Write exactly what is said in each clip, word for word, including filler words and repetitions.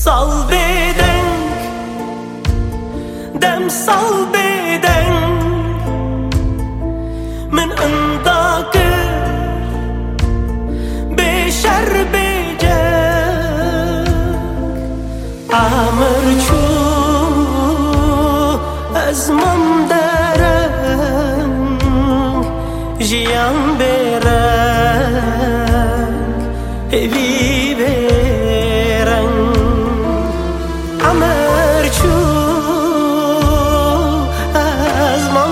sal bedeng dem sal bedeng من انداكر بشر بجك عمر چو ازمم درنگ جیان برنگ هوی برنگ عمر چو ازمم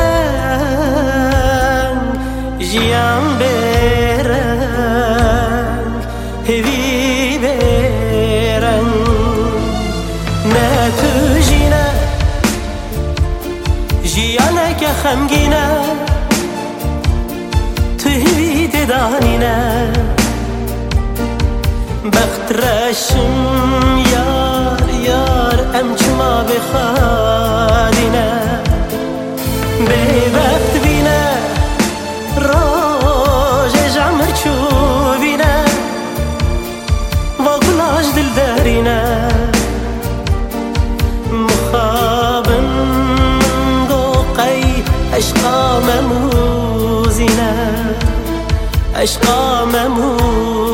درنگ جیان برنگ هوی برنگ نه تو جینه جیانه که خمگینه تو هوی ددانینه بخت رشم یار یار امچما بخادینه به بخت بینه راج جمر چو بینه و گلاج دل دارینه مخابن قوقی عشقا مموزینه عشقا مموزینه